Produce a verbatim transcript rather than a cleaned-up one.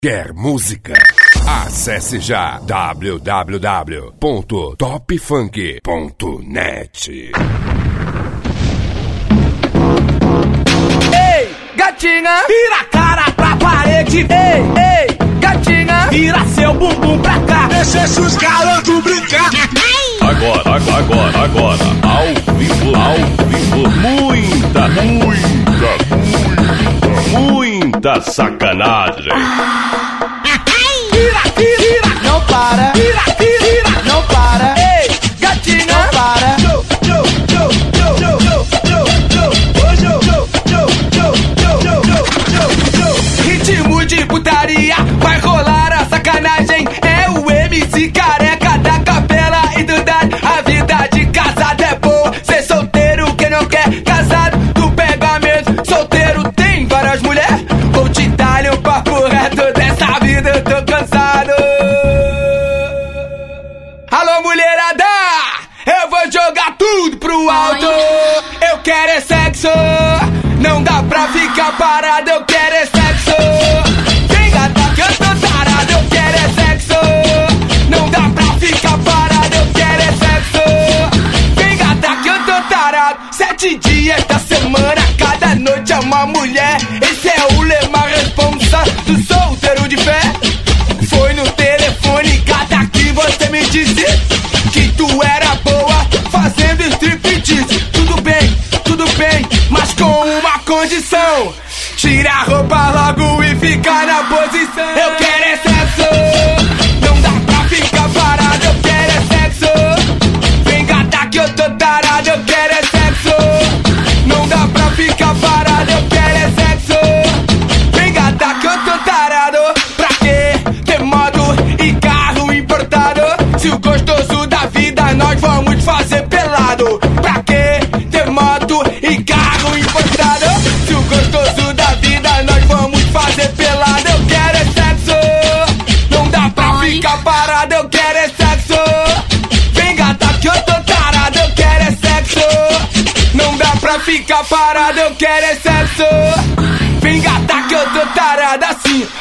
Quer música? Acesse já w w w ponto top funk ponto net. Ei, gatinha, vira a cara pra parede. Ei, ei, gatinha, vira seu bumbum pra cá. Deixa esses garotos brincar. Agora, agora, agora, agora, ao vivo, ao vivo, muita, muita, muita, muita sacanagem. Vira, vira, vira, não para. Vira, vira, vira, não para. Ei, gatinha, não para. Ritmo de putaria, vai rolar a sacanagem. É o M C careca da capela e do dado. A vida de casado é boa, ser solteiro quem não quer. Casado, tu pega mesmo. Solteiro tem várias mulheres. Vou te dar um papo reto dessa vida, eu tô cansado. Alô, mulherada, eu vou jogar tudo pro alto. Eu quero é sexo, não dá pra ficar parado. Eu quero é sexo, vem gata que eu tô tarado. Eu quero é sexo, não dá pra ficar parado. Eu quero é sexo, vem gata que eu tô tarado. Sete dias da semana, cada noite é uma mulher. Esse é o lema responsa do solteiro de fé. Foi no telefone, gata, que você me disse que tu era boa fazendo striptease. Tudo bem, tudo bem, mas com uma condição: tira a roupa logo e fica na posição. Eu quero é sexo, não dá pra ficar parado. Eu quero é sexo, vem gata que eu tô tarado. Eu quero é sexo, não dá pra ficar parado. Eu quero é sexo, vem gata que eu tô tarado. Pra quê? Ter moto e carro importado, se o gostoso da vida nós vamos fazer pelado. Pra quê? Ter moto e carro importado, se o gostoso da vida nós vamos fazer pelado. Eu quero é sexo, não dá pra ficar parado. Eu quero é sexo, vem gata que eu tô tarado. Eu quero é sexo, não dá pra ficar parado. Eu quero é sexo, vem gata que eu tô tarado assim.